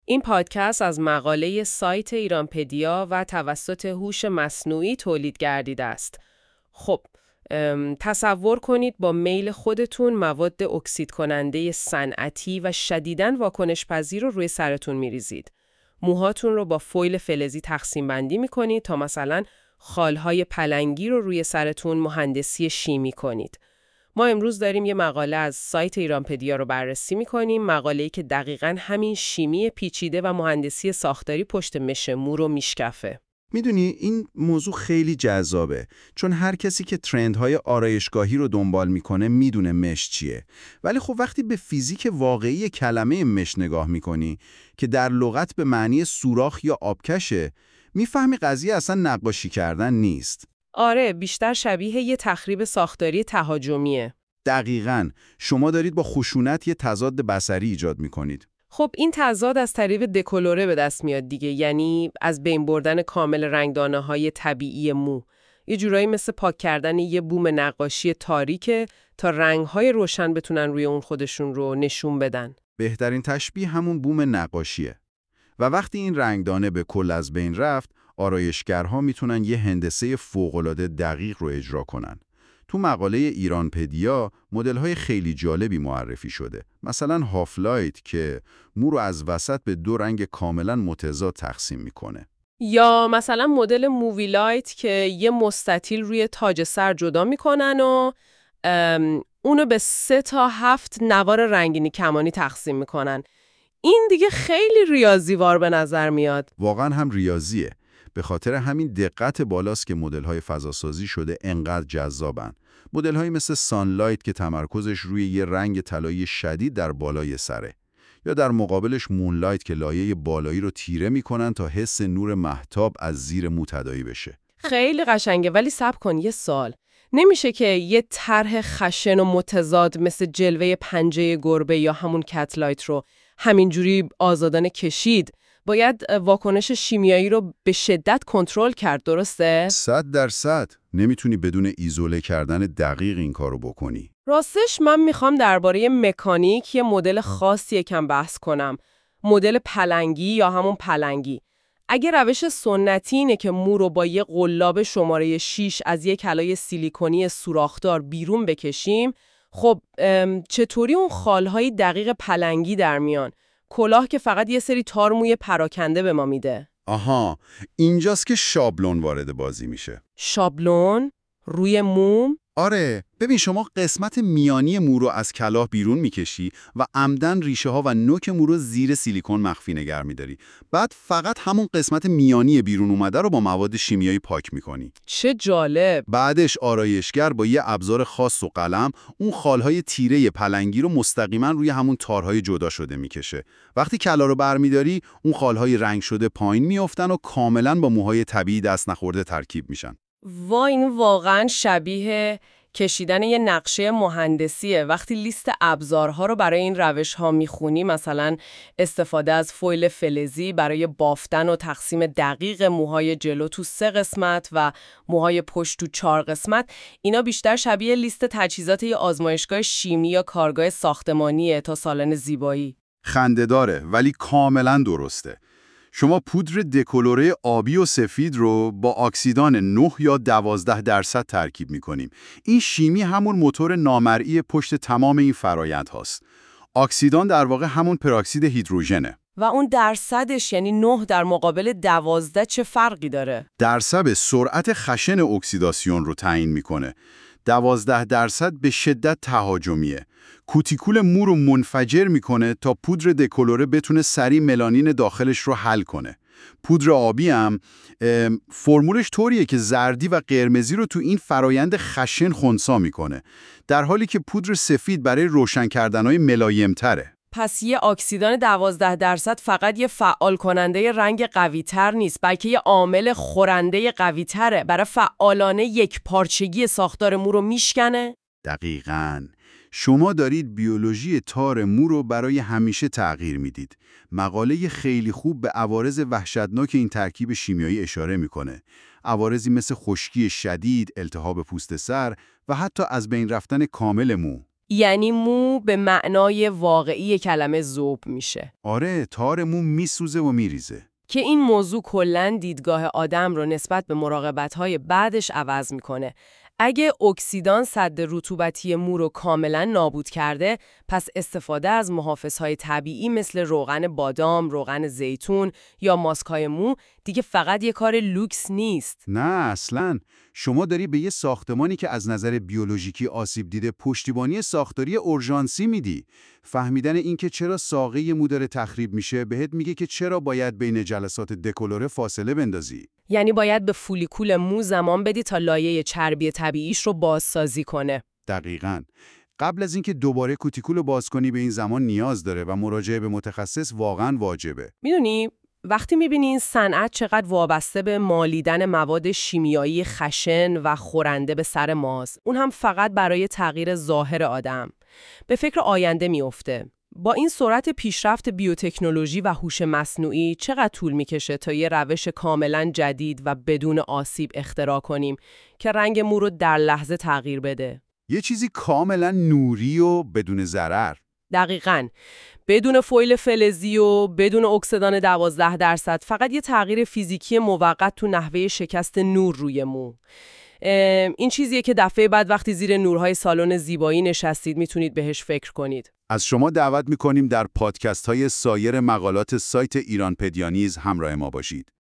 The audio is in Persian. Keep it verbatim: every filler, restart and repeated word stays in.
این پادکست از مقاله سایت ایرانپدیا و توسط هوش مصنوعی تولید گردیده است. خب، تصور کنید با میل خودتون مواد اکسید کننده صنعتی و شدیداً واکنش پذیر رو روی سرتون میریزید. موهاتون رو با فویل فلزی تقسیم بندی میکنید تا مثلا خالهای پلنگی رو روی سرتون مهندسی شیمی کنید. ما امروز داریم یه مقاله از سایت ایرانپدیا رو بررسی می‌کنیم، مقاله‌ای که دقیقاً همین شیمی پیچیده و مهندسی ساختاری پشت مش مو رو میشکفه. میدونی این موضوع خیلی جذابه، چون هر کسی که ترندهای آرایشگاهی رو دنبال میکنه میدونه مش چیه. ولی خب وقتی به فیزیک واقعی کلمه مش نگاه میکنی که در لغت به معنی سوراخ یا آبکشه، میفهمی قضیه اصلا نقاشی کردن نیست. آره، بیشتر شبیه یه تخریب ساختاری تهاجمیه. دقیقاً، شما دارید با خشونت یه تضاد بصری ایجاد میکنید. خب این تضاد از طریق دکولوره به دست میاد دیگه، یعنی از بین بردن کامل رنگدانه‌های طبیعی مو. یه جورایی مثل پاک کردن یه بوم نقاشی تاریکه تا رنگ‌های روشن بتونن روی اون خودشون رو نشون بدن. بهترین تشبیه همون بوم نقاشیه. و وقتی این رنگدانه به کل از بین رفت، آرایشگرها میتونن یه هندسه فوق‌العاده دقیق رو اجرا کنن. تو مقاله ایرانپدیا مدل‌های خیلی جالبی معرفی شده. مثلا هافلایت که مو رو از وسط به دو رنگ کاملا متضاد تقسیم میکنه. یا مثلا مدل مووی لایت که یه مستطیل روی تاج سر جدا میکنن و اونو به سه تا هفت نوار رنگینی کمانی تقسیم میکنن. این دیگه خیلی ریاضیوار به نظر میاد. واقعا هم ریاضیه. به خاطر همین دقت بالاست که مدل‌های فضاسازی شده انقدر جذابن. مدل‌هایی مثل سانلایت که تمرکزش روی یه رنگ طلایی شدید در بالای سره، یا در مقابلش مونلایت که لایه بالایی رو تیره می‌کنن تا حس نور مهتاب از زیر مو تداعی بشه. خیلی قشنگه، ولی صبر کن یه سال. نمیشه که یه طرح خشن و متضاد مثل جلوه پنجه گربه یا همون کتلایت رو همینجوری آزادانه کشید؟ باید واکنش شیمیایی رو به شدت کنترل کرد، درسته؟ صد درصد. نمیتونی بدون ایزوله کردن دقیق این کارو بکنی. راستش من میخوام درباره مکانیک یه مدل خاصی یکم بحث کنم. مدل پلنگی یا همون پلنگی. اگه روش سنتی اینه که مو رو با یه قلاب شماره شش از یه کلای سیلیکونی سوراخدار بیرون بکشیم، خب چطوری اون خالهای دقیق پلنگی در میان؟ کلاه که فقط یه سری تار موی پراکنده به ما میده. آها، اینجاست که شابلون وارد بازی میشه. شابلون؟ روی موم؟ آره، ببین شما قسمت میانی مو رو از کلاه بیرون میکشی و عمدن ریشه ها و نوک مو رو زیر سیلیکون مخفی نگه میداری. بعد فقط همون قسمت میانی بیرون اومده رو با مواد شیمیایی پاک میکنی. چه جالب! بعدش آرایشگر با یه ابزار خاص و قلم اون خالهای تیره پلنگی رو مستقیما روی همون تارهای جدا شده میکشه. وقتی کلا رو برمیداری، اون خالهای رنگ شده پایین میافتن و کاملا با موهای طبیعی دست نخورده ترکیب میشن. وا، این واقعا شبیه کشیدن یه نقشه مهندسیه. وقتی لیست ابزارها رو برای این روش ها میخونی، مثلا استفاده از فویل فلزی برای بافتن و تقسیم دقیق موهای جلو تو سه قسمت و موهای پشت تو چهار قسمت، اینا بیشتر شبیه لیست تجهیزات یه آزمایشگاه شیمی یا کارگاه ساختمانیه تا سالن زیبایی. خنده‌داره ولی کاملا درسته. شما پودر دکولوره آبی و سفید رو با اکسیدان نه یا دوازده درصد ترکیب می‌کنیم. این شیمی همون موتور نامرئی پشت تمام این فرایند هاست. اکسیدان در واقع همون پراکسید هیدروژنه. و اون درصدش یعنی نه در مقابل دوازده چه فرقی داره؟ درصد سرعت خشن اکسیداسیون رو تعیین میکنه. دوازده درصد به شدت تهاجمیه. کوتیکول مو رو منفجر میکنه تا پودر دکولوره بتونه سریع ملانین داخلش رو حل کنه. پودر آبی هم فرمولش طوریه که زردی و قرمزی رو تو این فرایند خشن خنثی میکنه، در حالی که پودر سفید برای روشن کردنهای ملایم تره. پس یه اکسیدان دوازده درصد فقط یه فعال کننده رنگ قوی تر نیست، بلکه یه عامل خورنده قوی تره. برای فعالانه یک پارچگی ساختار مو رو میشکنه. دقیقاً. شما دارید بیولوژی تار مو رو برای همیشه تغییر میدید. مقاله خیلی خوب به عوارض وحشتناک این ترکیب شیمیایی اشاره میکنه. عوارضی مثل خشکی شدید، التهاب پوست سر و حتی از بین رفتن کامل مو. یعنی مو به معنای واقعی کلمه ذوب میشه. آره، تار مو میسوزه و میریزه. که این موضوع کلاً دیدگاه آدم رو نسبت به مراقبت‌های بعدش عوض میکنه. اگه اکسیدان سد رطوبتی مو رو کاملاً نابود کرده، پس استفاده از محافظهای طبیعی مثل روغن بادام، روغن زیتون یا ماسک‌های مو دیگه فقط یه کار لوکس نیست. نه اصلاً. شما داری به یه ساختمانی که از نظر بیولوژیکی آسیب دیده پشتیبانی ساختاری اورژانسی میدی. فهمیدن اینکه چرا ساقه مو داره تخریب میشه بهت میگه که چرا باید بین جلسات دکولوره فاصله بندازی. یعنی باید به فولیکول مو زمان بدی تا لایه چربی طبیعیش رو بازسازی کنه. دقیقاً. قبل از اینکه دوباره کوتیکول رو باز کنی به این زمان نیاز داره و مراجعه به متخصص واقعاً واجبه. میدونی وقتی میبینی این صنعت چقدر وابسته به مالیدن مواد شیمیایی خشن و خورنده به سر ماست، اون هم فقط برای تغییر ظاهر آدم، به فکر آینده میفته. با این سرعت پیشرفت بیوتکنولوژی و هوش مصنوعی چقدر طول میکشه تا یه روش کاملا جدید و بدون آسیب اختراع کنیم که رنگ مو رو در لحظه تغییر بده؟ یه چیزی کاملا نوری و بدون ضرر. دقیقاً. بدون فویل فلزی و بدون اکسیدان دوازده درصد، فقط یه تغییر فیزیکی موقت تو نحوه شکست نور روی مو. این چیزیه که دفعه بعد وقتی زیر نورهای سالن زیبایی نشستید میتونید بهش فکر کنید. از شما دعوت میکنیم در پادکست های سایر مقالات سایت ایران پدیا نیز همراه ما باشید.